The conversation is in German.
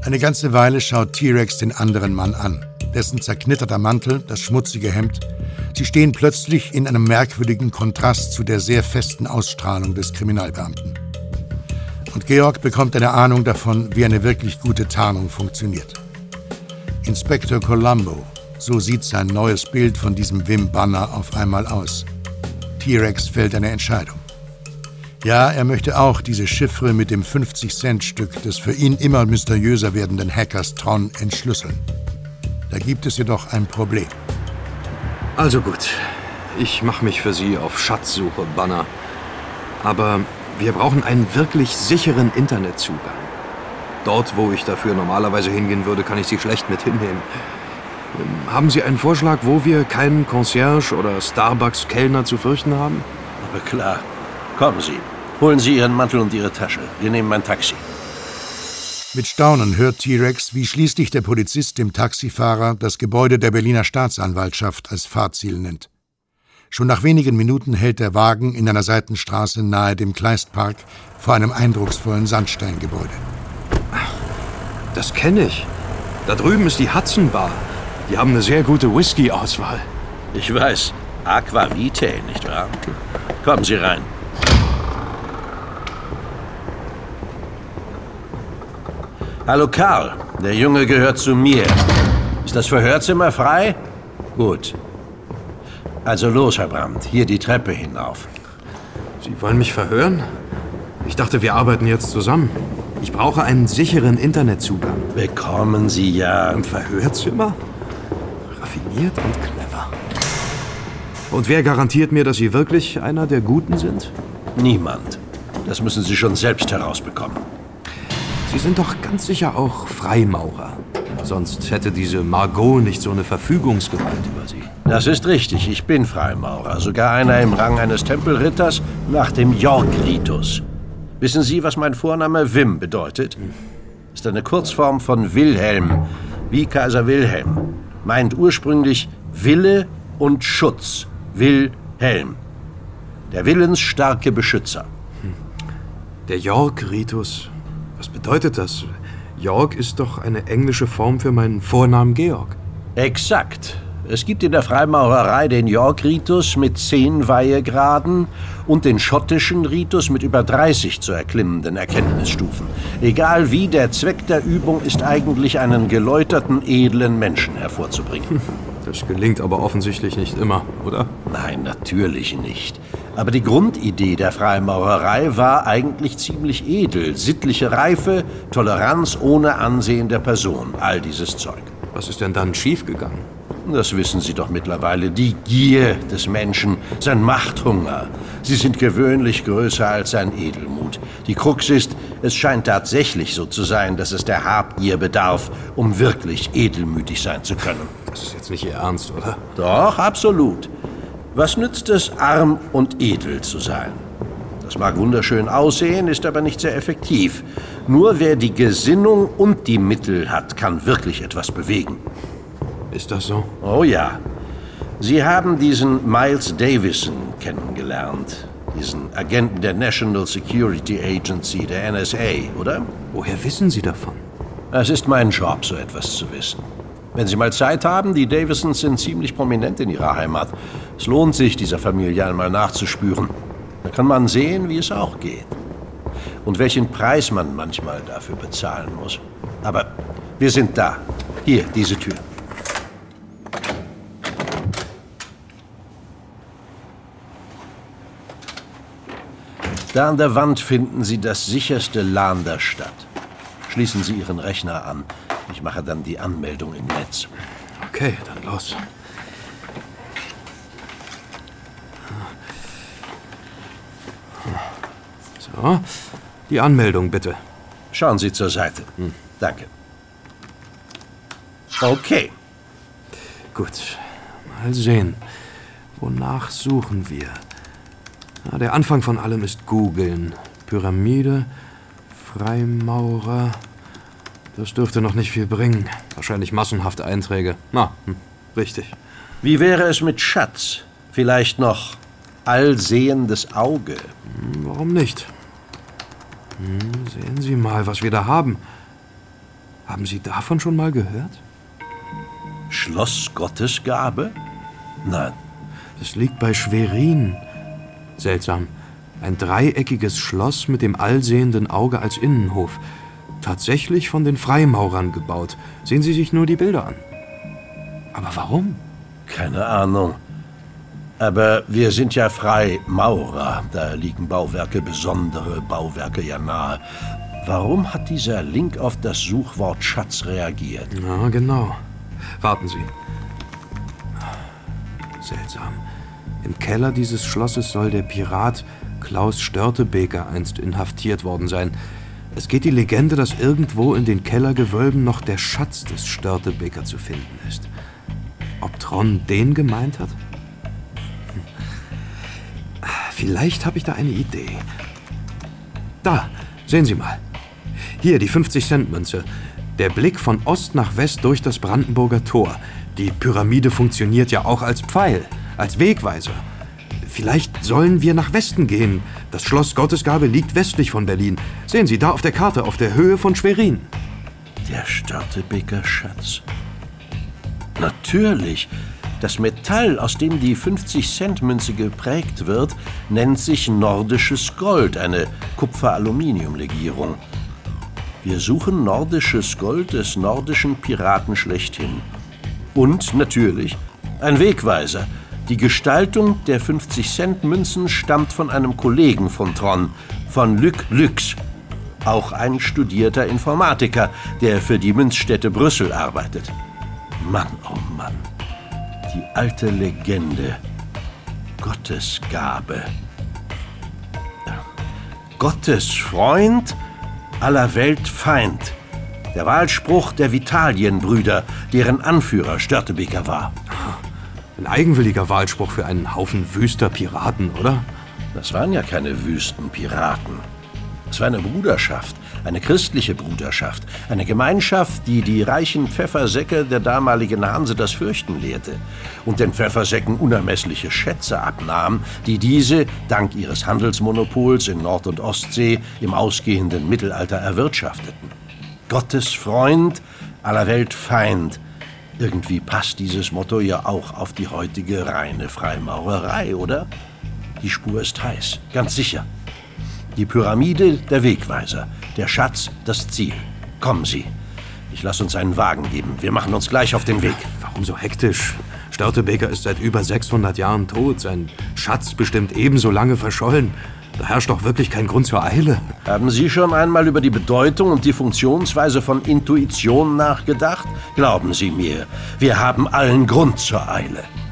Eine ganze Weile schaut T-Rex den anderen Mann an. Dessen zerknitterter Mantel, das schmutzige Hemd. Sie stehen plötzlich in einem merkwürdigen Kontrast zu der sehr festen Ausstrahlung des Kriminalbeamten. Und Georg bekommt eine Ahnung davon, wie eine wirklich gute Tarnung funktioniert. Inspektor Columbo, so sieht sein neues Bild von diesem Wim Banner auf einmal aus. T-Rex fällt eine Entscheidung. Ja, er möchte auch diese Chiffre mit dem 50-Cent-Stück des für ihn immer mysteriöser werdenden Hackers Tron entschlüsseln. Da gibt es jedoch ein Problem. Also gut, ich mache mich für Sie auf Schatzsuche, Banner. Aber wir brauchen einen wirklich sicheren Internetzugang. Dort, wo ich dafür normalerweise hingehen würde, kann ich Sie schlecht mit hinnehmen. Haben Sie einen Vorschlag, wo wir keinen Concierge oder Starbucks-Kellner zu fürchten haben? Aber klar. Kommen Sie. Holen Sie Ihren Mantel und Ihre Tasche. Wir nehmen ein Taxi. Mit Staunen hört T-Rex, wie schließlich der Polizist dem Taxifahrer das Gebäude der Berliner Staatsanwaltschaft als Fahrziel nennt. Schon nach wenigen Minuten hält der Wagen in einer Seitenstraße nahe dem Kleistpark vor einem eindrucksvollen Sandsteingebäude. Ach, das kenne ich. Da drüben ist die Hudson Bar. Die haben eine sehr gute Whisky-Auswahl. Ich weiß. Aqua Vitae, nicht wahr? Kommen Sie rein. Hallo Karl, der Junge gehört zu mir. Ist das Verhörzimmer frei? Gut. Also los, Herr Brandt, hier die Treppe hinauf. Sie wollen mich verhören? Ich dachte, wir arbeiten jetzt zusammen. Ich brauche einen sicheren Internetzugang. Bekommen Sie ja. Im Verhörzimmer? Raffiniert und clever. Und wer garantiert mir, dass Sie wirklich einer der Guten sind? Niemand. Das müssen Sie schon selbst herausbekommen. Sie sind doch ganz sicher auch Freimaurer. Sonst hätte diese Margot nicht so eine Verfügungsgewalt über Sie. Das ist richtig, ich bin Freimaurer. Sogar einer im Rang eines Tempelritters nach dem York-Ritus. Wissen Sie, was mein Vorname Wim bedeutet? Ist eine Kurzform von Wilhelm, wie Kaiser Wilhelm. Meint ursprünglich Wille und Schutz. Wilhelm. Der willensstarke Beschützer. Der York-Ritus. Was bedeutet das? York ist doch eine englische Form für meinen Vornamen Georg. Exakt. Es gibt in der Freimaurerei den York-Ritus mit 10 Weihegraden und den schottischen Ritus mit über 30 zu erklimmenden Erkenntnisstufen. Egal wie, der Zweck der Übung ist eigentlich, einen geläuterten, edlen Menschen hervorzubringen. Das gelingt aber offensichtlich nicht immer, oder? Nein, natürlich nicht. Aber die Grundidee der Freimaurerei war eigentlich ziemlich edel. Sittliche Reife, Toleranz ohne Ansehen der Person, all dieses Zeug. Was ist denn dann schiefgegangen? Das wissen Sie doch mittlerweile. Die Gier des Menschen, sein Machthunger. Sie sind gewöhnlich größer als sein Edelmut. Die Krux ist, es scheint tatsächlich so zu sein, dass es der Habgier bedarf, um wirklich edelmütig sein zu können. Das ist jetzt nicht Ihr Ernst, oder? Doch, absolut. Was nützt es, arm und edel zu sein? Das mag wunderschön aussehen, ist aber nicht sehr effektiv. Nur wer die Gesinnung und die Mittel hat, kann wirklich etwas bewegen. Ist das so? Oh ja. Sie haben diesen Miles Davison kennengelernt. Diesen Agenten der National Security Agency, der NSA, oder? Woher wissen Sie davon? Es ist mein Job, so etwas zu wissen. Wenn Sie mal Zeit haben, die Davisons sind ziemlich prominent in ihrer Heimat. Es lohnt sich, dieser Familie einmal nachzuspüren. Da kann man sehen, wie es auch geht. Und welchen Preis man manchmal dafür bezahlen muss. Aber wir sind da. Hier, diese Tür. Da an der Wand finden Sie das sicherste LAN der Stadt. Schließen Sie Ihren Rechner an. Ich mache dann die Anmeldung im Netz. Okay, dann los. So, die Anmeldung bitte. Schauen Sie zur Seite. Danke. Okay. Gut, mal sehen. Wonach suchen wir? Na, der Anfang von allem ist googeln. Pyramide, Freimaurer. Das dürfte noch nicht viel bringen. Wahrscheinlich massenhafte Einträge. Richtig. Wie wäre es mit Schatz? Vielleicht noch allsehendes Auge? Warum nicht? Sehen Sie mal, was wir da haben. Haben Sie davon schon mal gehört? Schloss Gottesgabe? Nein. Es liegt bei Schwerin. Seltsam. Ein dreieckiges Schloss mit dem allsehenden Auge als Innenhof. Tatsächlich von den Freimaurern gebaut. Sehen Sie sich nur die Bilder an. Aber warum? Keine Ahnung. Aber wir sind ja Freimaurer. Da liegen Bauwerke, besondere Bauwerke ja nahe. Warum hat dieser Link auf das Suchwort Schatz reagiert? Ja, genau. Warten Sie. Seltsam. Im Keller dieses Schlosses soll der Pirat Klaus Störtebeker einst inhaftiert worden sein. Es geht die Legende, dass irgendwo in den Kellergewölben noch der Schatz des Störtebeker zu finden ist. Ob Tron den gemeint hat? Vielleicht habe ich da eine Idee. Da, sehen Sie mal. Hier, die 50-Cent-Münze. Der Blick von Ost nach West durch das Brandenburger Tor. Die Pyramide funktioniert ja auch als Pfeil, als Wegweiser. Vielleicht sollen wir nach Westen gehen. Das Schloss Gottesgabe liegt westlich von Berlin. Sehen Sie, da auf der Karte, auf der Höhe von Schwerin. Der Störtebeker Schatz. Natürlich. Das Metall, aus dem die 50-Cent-Münze geprägt wird, nennt sich nordisches Gold, eine Kupfer-Aluminium-Legierung. Wir suchen nordisches Gold des nordischen Piraten schlechthin. Und natürlich ein Wegweiser. Die Gestaltung der 50-Cent-Münzen stammt von einem Kollegen von Tron, von Luc Lux. Auch ein studierter Informatiker, der für die Münzstätte Brüssel arbeitet. Mann, oh Mann. Die alte Legende. Gottesgabe. Gottes Freund, aller Welt Feind. Der Wahlspruch der Vitalienbrüder, deren Anführer Störtebeker war. Ein eigenwilliger Wahlspruch für einen Haufen wüster Piraten, oder? Das waren ja keine wüsten Piraten. Es war eine Bruderschaft, eine christliche Bruderschaft, eine Gemeinschaft, die die reichen Pfeffersäcke der damaligen Hanse das Fürchten lehrte und den Pfeffersäcken unermessliche Schätze abnahm, die diese, dank ihres Handelsmonopols in Nord- und Ostsee, im ausgehenden Mittelalter erwirtschafteten. Gottes Freund, aller Welt Feind. Irgendwie passt dieses Motto ja auch auf die heutige reine Freimaurerei, oder? Die Spur ist heiß, ganz sicher. Die Pyramide, der Wegweiser. Der Schatz, das Ziel. Kommen Sie. Ich lasse uns einen Wagen geben. Wir machen uns gleich auf den Weg. Warum so hektisch? Störtebeker ist seit über 600 Jahren tot. Sein Schatz bestimmt ebenso lange verschollen. Da herrscht doch wirklich kein Grund zur Eile. Haben Sie schon einmal über die Bedeutung und die Funktionsweise von Intuition nachgedacht? Glauben Sie mir, wir haben allen Grund zur Eile.